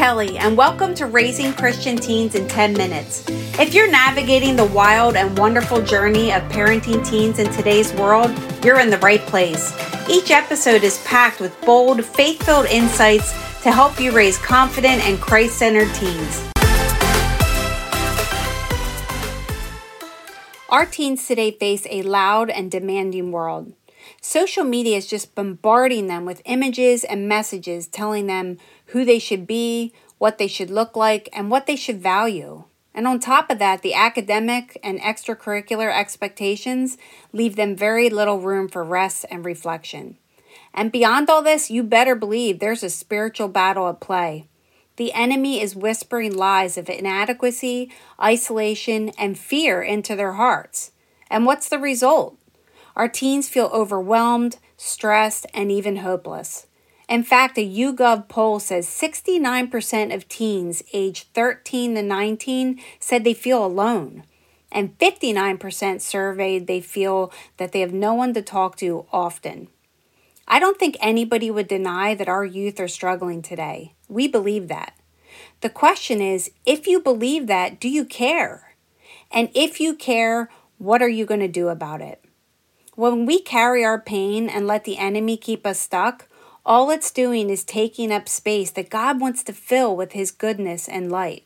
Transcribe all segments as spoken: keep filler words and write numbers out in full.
Kelly, and welcome to Raising Christian Teens in ten minutes. If you're navigating the wild and wonderful journey of parenting teens in today's world, you're in the right place. Each episode is packed with bold, faith-filled insights to help you raise confident and Christ-centered teens. Our teens today face a loud and demanding world. Social media is just bombarding them with images and messages telling them who they should be, what they should look like, and what they should value. And on top of that, the academic and extracurricular expectations leave them very little room for rest and reflection. And beyond all this, you better believe there's a spiritual battle at play. The enemy is whispering lies of inadequacy, isolation, and fear into their hearts. And what's the result? Our teens feel overwhelmed, stressed, and even hopeless. In fact, a YouGov poll says sixty-nine percent of teens aged thirteen to nineteen said they feel alone, and fifty-nine percent surveyed they feel that they have no one to talk to often. I don't think anybody would deny that our youth are struggling today. We believe that. The question is, if you believe that, do you care? And if you care, what are you going to do about it? When we carry our pain and let the enemy keep us stuck, all it's doing is taking up space that God wants to fill with His goodness and light.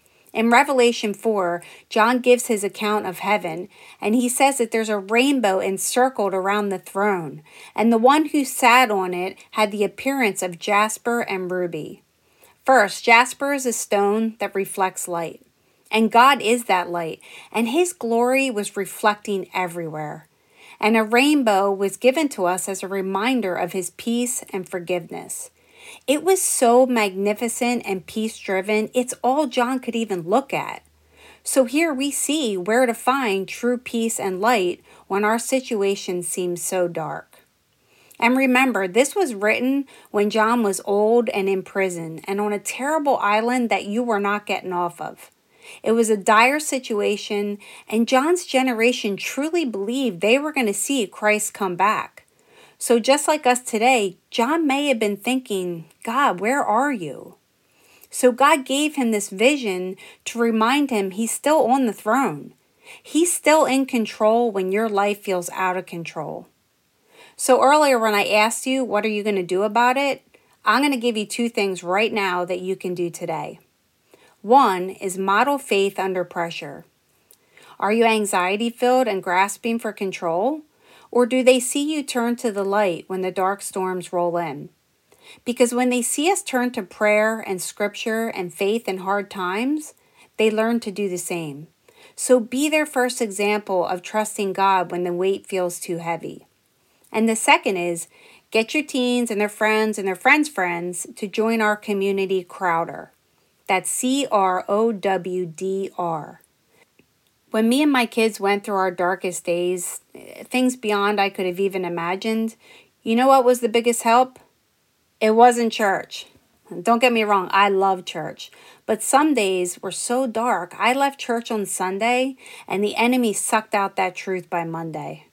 In Revelation four, John gives his account of heaven, and he says that there's a rainbow encircled around the throne, and the one who sat on it had the appearance of jasper and ruby. First, jasper is a stone that reflects light, and God is that light, and His glory was reflecting everywhere. And a rainbow was given to us as a reminder of His peace and forgiveness. It was so magnificent and peace-driven, it's all John could even look at. So here we see where to find true peace and light when our situation seems so dark. And remember, this was written when John was old and in prison and on a terrible island that you were not getting off of. It was a dire situation, and John's generation truly believed they were going to see Christ come back. So just like us today, John may have been thinking, God, where are you? So God gave him this vision to remind him He's still on the throne. He's still in control when your life feels out of control. So earlier when I asked you, what are you going to do about it? I'm going to give you two things right now that you can do today. One is model faith under pressure. Are you anxiety-filled and grasping for control? Or do they see you turn to the light when the dark storms roll in? Because when they see us turn to prayer and scripture and faith in hard times, they learn to do the same. So be their first example of trusting God when the weight feels too heavy. And the second is, get your teens and their friends and their friends' friends to join our community Crowder. That's C R O W D R. When me and my kids went through our darkest days, things beyond I could have even imagined, you know what was the biggest help? It wasn't church. Don't get me wrong, I love church. But some days were so dark, I left church on Sunday and the enemy sucked out that truth by Monday.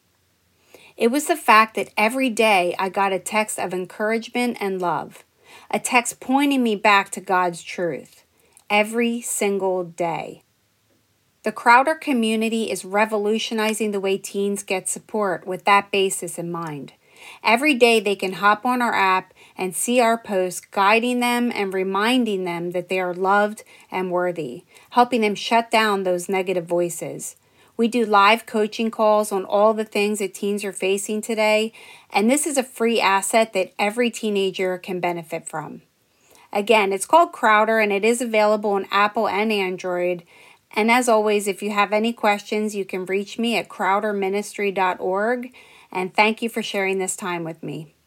It was the fact that every day I got a text of encouragement and love, a text pointing me back to God's truth. Every single day. The Crowder community is revolutionizing the way teens get support with that basis in mind. Every day they can hop on our app and see our posts guiding them and reminding them that they are loved and worthy, helping them shut down those negative voices. We do live coaching calls on all the things that teens are facing today, and this is a free asset that every teenager can benefit from. Again, it's called Crowder, and it is available on Apple and Android. And as always, if you have any questions, you can reach me at crowder ministry dot org. And thank you for sharing this time with me.